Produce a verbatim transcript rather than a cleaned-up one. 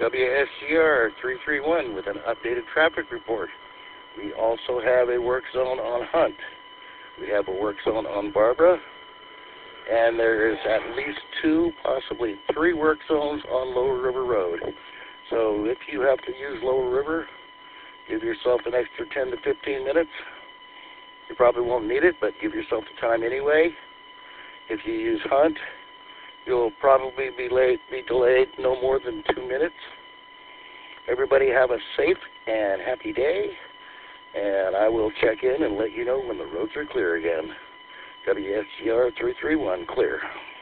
W S G R three three one with an updated traffic report. We also have a work zone on Hunt. We have a work zone on Barbara. And there is at least two, possibly three work zones on Lower River Road. So if you have to use Lower River, give yourself an extra ten to fifteen minutes. You probably won't need it, but give yourself the time anyway. If you use Hunt, you'll probably be late, be delayed no more than two minutes. Everybody have a safe and happy day, and I will check in and let you know when the roads are clear again. W S G R three three one, clear.